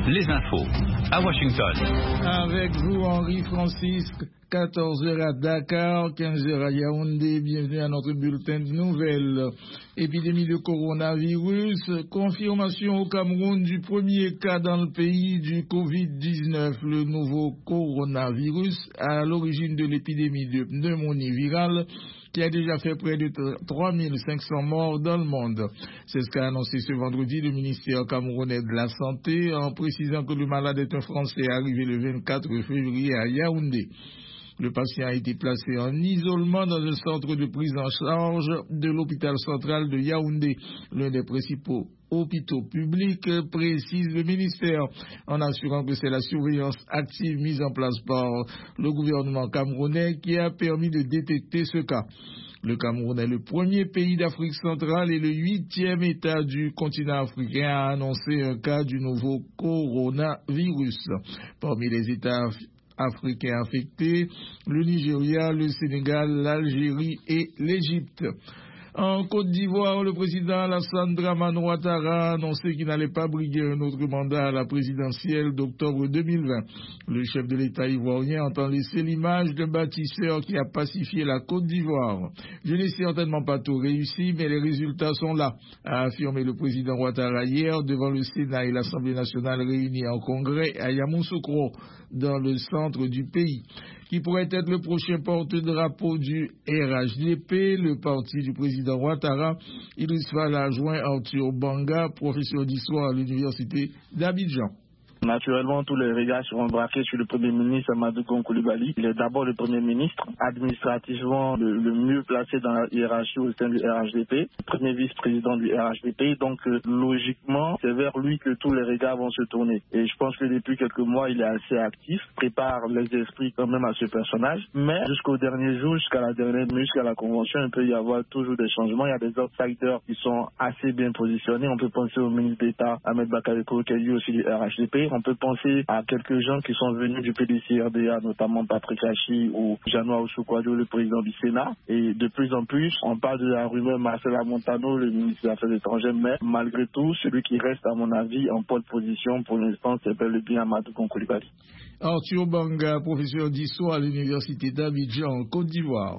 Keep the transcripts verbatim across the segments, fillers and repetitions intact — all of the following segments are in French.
les infos à Washington. Avec vous, Henri Francis, quatorze heures à Dakar, quinze heures à Yaoundé. Bienvenue à notre bulletin de nouvelles. Épidémie de coronavirus, confirmation au Cameroun du premier cas dans le pays du covid dix-neuf. Le nouveau coronavirus à l'origine de l'épidémie de pneumonie virale qui a déjà fait près de trois mille cinq cents morts dans le monde. C'est ce qu'a annoncé ce vendredi le ministère camerounais de la Santé en précisant que le malade est un Français arrivé le vingt-quatre février à Yaoundé. Le patient a été placé en isolement dans un centre de prise en charge de l'hôpital central de Yaoundé, l'un des principaux hôpitaux publics, précise le ministère, en assurant que c'est la surveillance active mise en place par le gouvernement camerounais qui a permis de détecter ce cas. Le Cameroun est le premier pays d'Afrique centrale et le huitième État du continent africain à annoncer un cas du nouveau coronavirus. Parmi les États africains affectés, le Nigeria, le Sénégal, l'Algérie et l'Égypte. En Côte d'Ivoire, le président Alassane Dramane Ouattara a annoncé qu'il n'allait pas briguer un autre mandat à la présidentielle d'octobre deux mille vingt. Le chef de l'État ivoirien entend laisser l'image d'un bâtisseur qui a pacifié la Côte d'Ivoire. Je n'ai certainement pas tout réussi, mais les résultats sont là, a affirmé le président Ouattara hier devant le Sénat et l'Assemblée nationale réunis en congrès à Yamoussoukro, dans le centre du pays. Qui pourrait être le prochain porte-drapeau du R H D P, le parti du président Ouattara. Idriss Fall a joint Arthur Banga, professeur d'histoire à l'université d'Abidjan. Naturellement, tous les regards seront braqués sur le Premier ministre Amadou Gon Coulibaly. Il est d'abord le Premier ministre, administrativement le, le mieux placé dans la hiérarchie au sein du R H D P, premier vice-président du R H D P. Donc, euh, logiquement, c'est vers lui que tous les regards vont se tourner. Et je pense que depuis quelques mois, il est assez actif, prépare les esprits quand même à ce personnage. Mais jusqu'au dernier jour, jusqu'à la dernière minute, jusqu'à la convention, il peut y avoir toujours des changements. Il y a des outsiders qui sont assez bien positionnés. On peut penser au ministre d'État Ahmed Bakary Kouré, qui est lui aussi du R H D P. On peut penser à quelques gens qui sont venus du P D C R D A, notamment Patrick Hachi ou Janoua Oussou-Kouadio, le président du Sénat. Et de plus en plus, on parle de la rumeur Marcela Montano, le ministre des Affaires étrangères, mais malgré tout, celui qui reste, à mon avis, en pole position pour l'instant, c'est bel et bien Amadou Gon Coulibaly. Arthur Banga, professeur d'histoire à l'université d'Abidjan, en Côte d'Ivoire.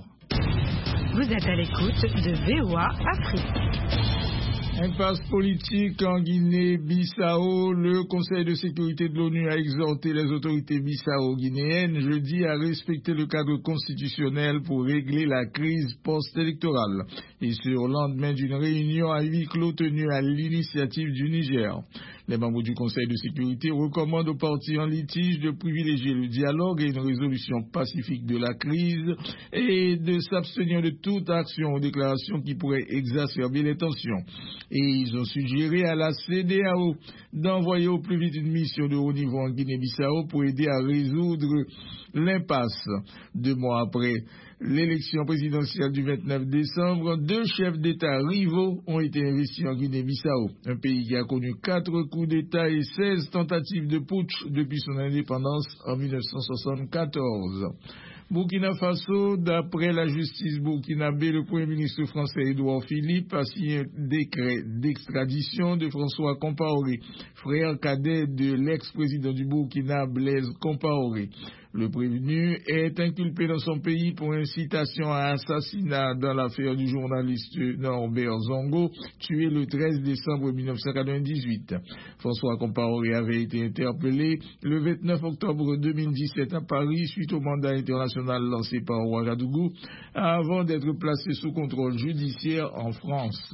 Vous êtes à l'écoute de V O A Afrique. Impasse politique en Guinée-Bissau. Le Conseil de sécurité de l'ONU a exhorté les autorités bissau-guinéennes jeudi à respecter le cadre constitutionnel pour régler la crise post-électorale. Et sur le lendemain d'une réunion à huis clos tenue à l'initiative du Niger. Les membres du Conseil de sécurité recommandent aux parties en litige de privilégier le dialogue et une résolution pacifique de la crise et de s'abstenir de toute action ou déclaration qui pourrait exacerber les tensions. Et ils ont suggéré à la C D A O d'envoyer au plus vite une mission de haut niveau en Guinée-Bissau pour aider à résoudre l'impasse. Deux mois après l'élection présidentielle du vingt-neuf décembre, deux chefs d'État rivaux ont été investis en Guinée-Bissau, un pays qui a connu quatre coups d'État et seize tentatives de putsch depuis son indépendance en mille neuf cent soixante-quatorze. Burkina Faso, d'après la justice burkinabé, le Premier ministre français Édouard Philippe a signé un décret d'extradition de François Compaoré, frère cadet de l'ex-président du Burkina Blaise Compaoré. Le prévenu est inculpé dans son pays pour incitation à assassinat dans l'affaire du journaliste Norbert Zongo, tué le treize décembre mille neuf cent quatre-vingt-dix-huit. François Compaoré avait été interpellé le vingt-neuf octobre deux mille dix-sept à Paris suite au mandat international lancé par Ouagadougou avant d'être placé sous contrôle judiciaire en France.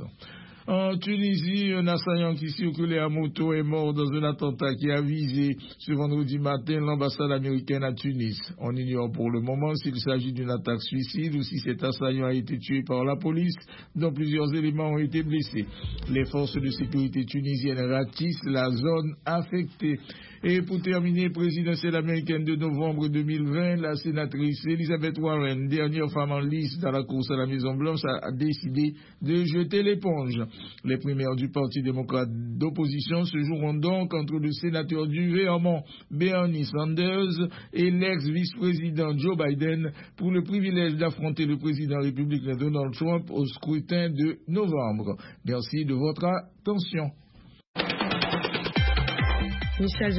En Tunisie, un assaillant qui circulait à moto est mort dans un attentat qui a visé ce vendredi matin l'ambassade américaine à Tunis. On ignore pour le moment s'il s'agit d'une attaque suicide ou si cet assaillant a été tué par la police, dont plusieurs éléments ont été blessés. Les forces de sécurité tunisiennes ratissent la zone affectée. Et pour terminer, présidentielle américaine de novembre deux mille vingt, la sénatrice Elizabeth Warren, dernière femme en lice dans la course à la Maison-Blanche, a décidé de jeter l'éponge. Les primaires du Parti démocrate d'opposition se joueront donc entre le sénateur du Vermont, Bernie Sanders, et l'ex-vice-président Joe Biden pour le privilège d'affronter le président républicain Donald Trump au scrutin de novembre. Merci de votre attention. Michel